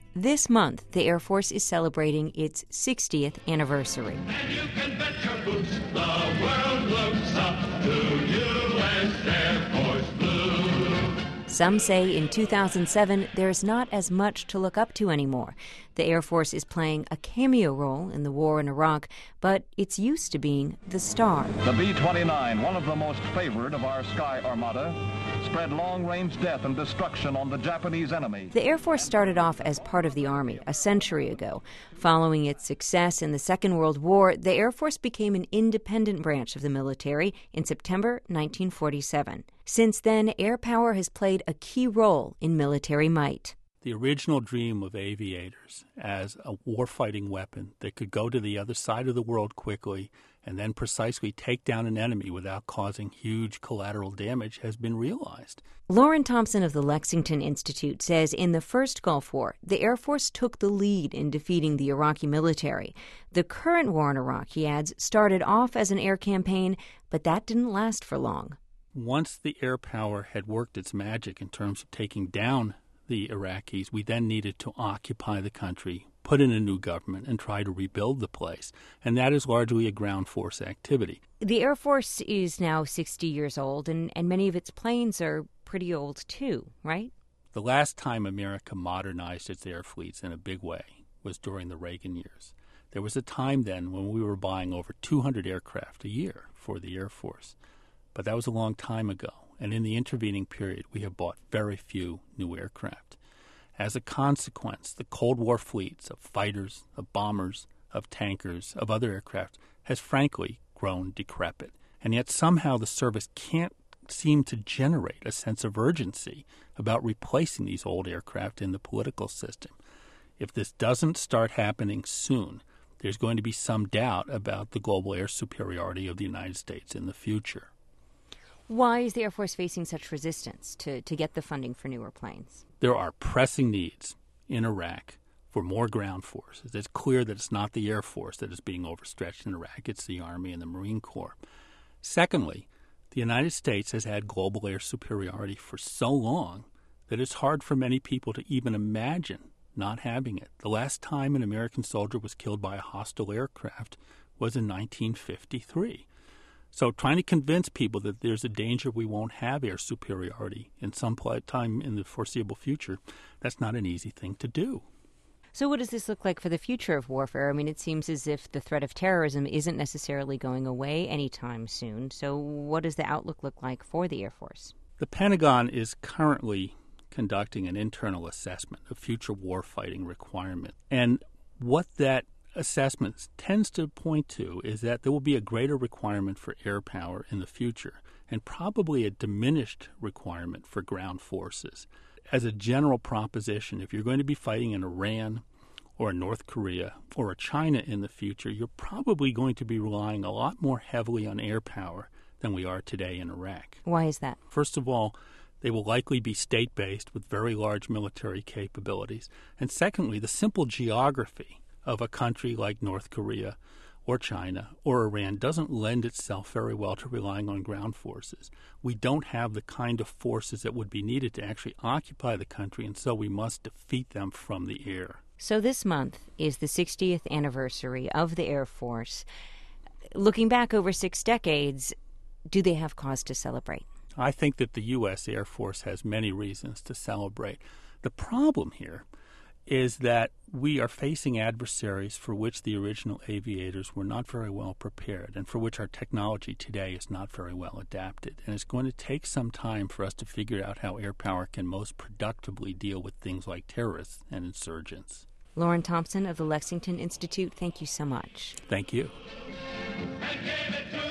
This month, the Air Force is celebrating its 60th anniversary. And you can bet your boots the world looks up to U.S. Air Force Blue. Some say in 2007, there's not as much to look up to anymore. The Air Force is playing a cameo role in the war in Iraq, but it's used to being the star. The B-29, one of the most favored of our sky armada, spread long-range death and destruction on the Japanese enemy. The Air Force started off as part of the Army a century ago. Following its success in the Second World War, the Air Force became an independent branch of the military in September 1947. Since then, air power has played a key role in military might. The original dream of aviators as a warfighting weapon that could go to the other side of the world quickly and then precisely take down an enemy without causing huge collateral damage has been realized. Lauren Thompson of the Lexington Institute says in the first Gulf War, the Air Force took the lead in defeating the Iraqi military. The current war in Iraq, he adds, started off as an air campaign, but that didn't last for long. Once the air power had worked its magic in terms of taking down the Iraqis, we then needed to occupy the country, put in a new government, and try to rebuild the place. And that is largely a ground force activity. The Air Force is now 60 years old, and many of its planes are pretty old too, right? The last time America modernized its air fleets in a big way was during the Reagan years. There was a time then when we were buying over 200 aircraft a year for the Air Force. But that was a long time ago, and in the intervening period, we have bought very few new aircraft. As a consequence, the Cold War fleets of fighters, of bombers, of tankers, of other aircraft has frankly grown decrepit. And yet somehow the service can't seem to generate a sense of urgency about replacing these old aircraft in the political system. If this doesn't start happening soon, there's going to be some doubt about the global air superiority of the United States in the future. Why is the Air Force facing such resistance to get the funding for newer planes? There are pressing needs in Iraq for more ground forces. It's clear that it's not the Air Force that is being overstretched in Iraq. It's the Army and the Marine Corps. Secondly, the United States has had global air superiority for so long that it's hard for many people to even imagine not having it. The last time an American soldier was killed by a hostile aircraft was in 1953. So trying to convince people that there's a danger we won't have air superiority in some time in the foreseeable future, that's not an easy thing to do. So what does this look like for the future of warfare? I mean, it seems as if the threat of terrorism isn't necessarily going away anytime soon. So what does the outlook look like for the Air Force? The Pentagon is currently conducting an internal assessment of future warfighting requirements. And what that assessment tends to point to is that there will be a greater requirement for air power in the future and probably a diminished requirement for ground forces. As a general proposition, if you're going to be fighting in Iran or North Korea or China in the future, you're probably going to be relying a lot more heavily on air power than we are today in Iraq. Why is that? First of all, they will likely be state-based with very large military capabilities. And secondly, the simple geography of a country like North Korea or China or Iran doesn't lend itself very well to relying on ground forces. We don't have the kind of forces that would be needed to actually occupy the country, and so we must defeat them from the air. So this month is the 60th anniversary of the Air Force. Looking back over 6 decades, do they have cause to celebrate? I think that the U.S. Air Force has many reasons to celebrate. The problem here is that we are facing adversaries for which the original aviators were not very well prepared and for which our technology today is not very well adapted. And it's going to take some time for us to figure out how air power can most productively deal with things like terrorists and insurgents. Lauren Thompson of the Lexington Institute, thank you so much. Thank you. And gave it to